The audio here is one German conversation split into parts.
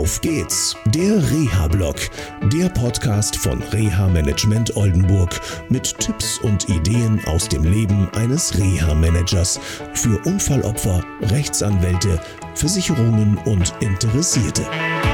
Auf geht's, der Reha-Blog, der Podcast von Reha-Management Oldenburg mit Tipps und Ideen aus dem Leben eines Reha-Managers für Unfallopfer, Rechtsanwälte, Versicherungen und Interessierte.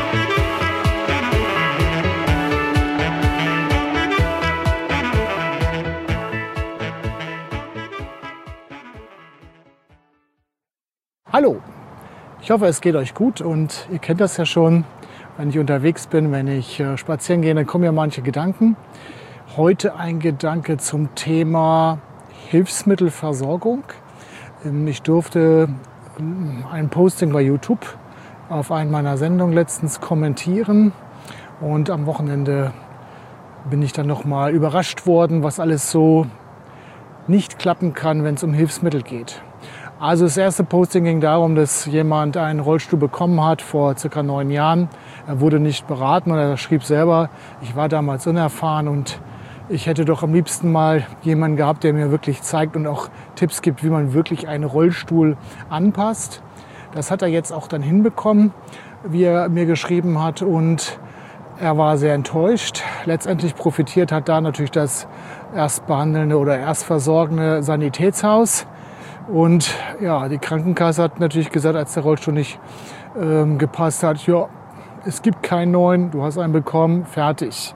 Hallo, ich hoffe, es geht euch gut und ihr kennt das ja schon, wenn ich unterwegs bin, wenn ich spazieren gehe, dann kommen ja manche Gedanken. Heute ein Gedanke zum Thema Hilfsmittelversorgung. Ich durfte ein Posting bei YouTube auf einen meiner Sendungen letztens kommentieren und am Wochenende bin ich dann nochmal überrascht worden, was alles so nicht klappen kann, wenn es um Hilfsmittel geht. Also das erste Posting ging darum, dass jemand einen Rollstuhl bekommen hat vor ca. 9 Jahren. Er wurde nicht beraten und er schrieb selber, ich war damals unerfahren und ich hätte doch am liebsten mal jemanden gehabt, der mir wirklich zeigt und auch Tipps gibt, wie man wirklich einen Rollstuhl anpasst. Das hat er jetzt auch dann hinbekommen, wie er mir geschrieben hat, und er war sehr enttäuscht. Letztendlich profitiert hat da natürlich das erstbehandelnde oder erstversorgende Sanitätshaus. Und ja, die Krankenkasse hat natürlich gesagt, als der Rollstuhl nicht gepasst hat, ja, es gibt keinen neuen, du hast einen bekommen, fertig.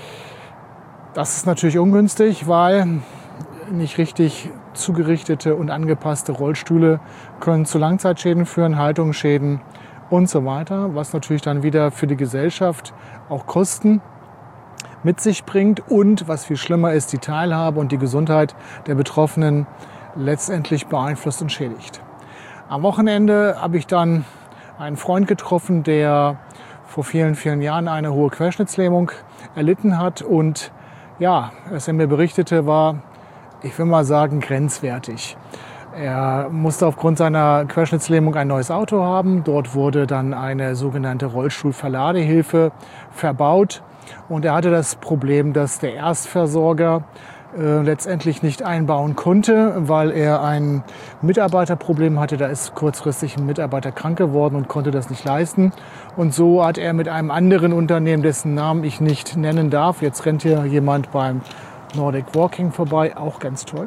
Das ist natürlich ungünstig, weil nicht richtig zugerichtete und angepasste Rollstühle können zu Langzeitschäden führen, Haltungsschäden und so weiter, was natürlich dann wieder für die Gesellschaft auch Kosten mit sich bringt und, was viel schlimmer ist, die Teilhabe und die Gesundheit der Betroffenen letztendlich beeinflusst und schädigt. Am Wochenende habe ich dann einen Freund getroffen, der vor vielen, vielen Jahren eine hohe Querschnittslähmung erlitten hat. Und ja, was er mir berichtete, war, ich will mal sagen, grenzwertig. Er musste aufgrund seiner Querschnittslähmung ein neues Auto haben. Dort wurde dann eine sogenannte Rollstuhlverladehilfe verbaut. Und er hatte das Problem, dass der Erstversorger letztendlich nicht einbauen konnte, weil er ein Mitarbeiterproblem hatte. Da ist kurzfristig ein Mitarbeiter krank geworden und konnte das nicht leisten. Und so hat er mit einem anderen Unternehmen, dessen Namen ich nicht nennen darf, jetzt rennt hier jemand beim Nordic Walking vorbei, auch ganz toll,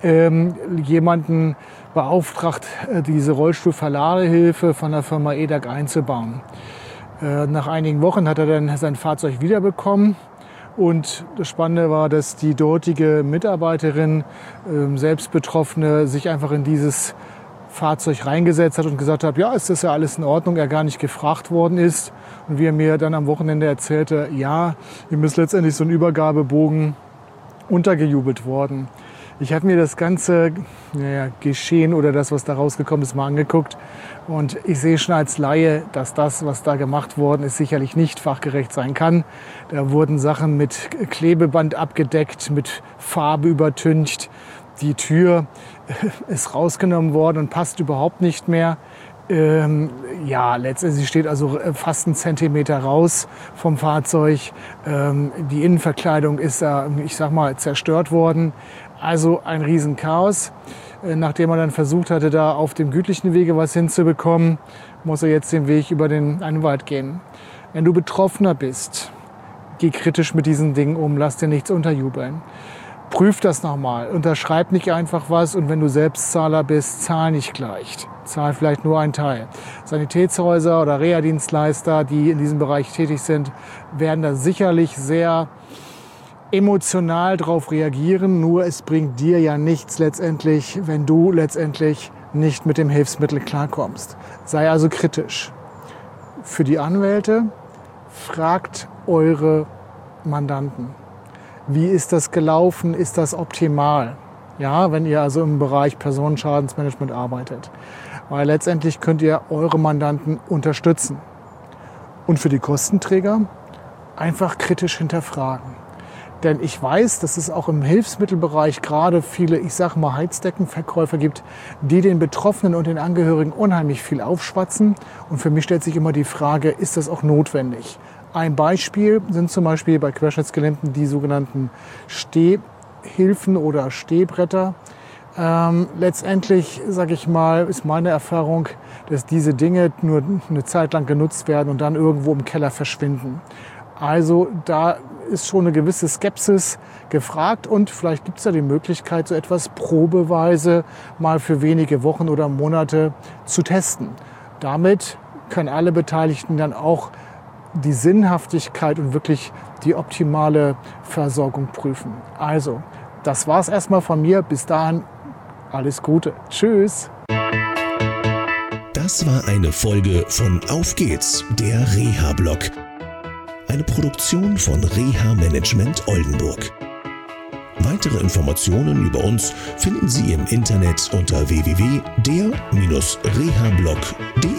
jemanden beauftragt, diese Rollstuhlverladehilfe von der Firma EDAG einzubauen. Nach einigen Wochen hat er dann sein Fahrzeug wiederbekommen. Und das Spannende war, dass die dortige Mitarbeiterin, selbst Betroffene, sich einfach in dieses Fahrzeug reingesetzt hat und gesagt hat, ja, ist das ja alles in Ordnung, er gar nicht gefragt worden ist. Und wie er mir dann am Wochenende erzählte, ja, ihm ist letztendlich so ein Übergabebogen untergejubelt worden. Ich habe mir das ganze Geschehen oder das, was da rausgekommen ist, mal angeguckt. Und ich sehe schon als Laie, dass das, was da gemacht worden ist, sicherlich nicht fachgerecht sein kann. Da wurden Sachen mit Klebeband abgedeckt, mit Farbe übertüncht. Die Tür ist rausgenommen worden und passt überhaupt nicht mehr. Letztendlich steht also fast 1 Zentimeter raus vom Fahrzeug. Die Innenverkleidung ist da, ich sag mal, zerstört worden. Also ein Riesenchaos. Nachdem er dann versucht hatte, da auf dem gütlichen Wege was hinzubekommen, muss er jetzt den Weg über einen Wald gehen. Wenn du Betroffener bist, geh kritisch mit diesen Dingen um, lass dir nichts unterjubeln. Prüf das nochmal, unterschreib nicht einfach was, und wenn du Selbstzahler bist, zahl nicht gleich. Zahl vielleicht nur einen Teil. Sanitätshäuser oder Reha-Dienstleister, die in diesem Bereich tätig sind, werden da sicherlich sehr emotional drauf reagieren, nur es bringt dir ja nichts letztendlich, wenn du letztendlich nicht mit dem Hilfsmittel klarkommst. Sei also kritisch. Für die Anwälte, fragt eure Mandanten. Wie ist das gelaufen? Ist das optimal? Ja, wenn ihr also im Bereich Personenschadensmanagement arbeitet. Weil letztendlich könnt ihr eure Mandanten unterstützen. Und für die Kostenträger einfach kritisch hinterfragen. Denn ich weiß, dass es auch im Hilfsmittelbereich gerade viele, ich sage mal, Heizdeckenverkäufer gibt, die den Betroffenen und den Angehörigen unheimlich viel aufschwatzen. Und für mich stellt sich immer die Frage, ist das auch notwendig? Ein Beispiel sind zum Beispiel bei Querschnittsgelähmten die sogenannten Stehhilfen oder Stehbretter. Letztendlich, sage ich mal, ist meine Erfahrung, dass diese Dinge nur eine Zeit lang genutzt werden und dann irgendwo im Keller verschwinden. Also da ist schon eine gewisse Skepsis gefragt und vielleicht gibt es ja die Möglichkeit, so etwas probeweise mal für wenige Wochen oder Monate zu testen. Damit können alle Beteiligten dann auch die Sinnhaftigkeit und wirklich die optimale Versorgung prüfen. Also, das war es erstmal von mir. Bis dahin, alles Gute. Tschüss. Das war eine Folge von Auf geht's, der Reha-Blog. Eine Produktion von Reha Management Oldenburg. Weitere Informationen über uns finden Sie im Internet unter www.der-rehablog.de.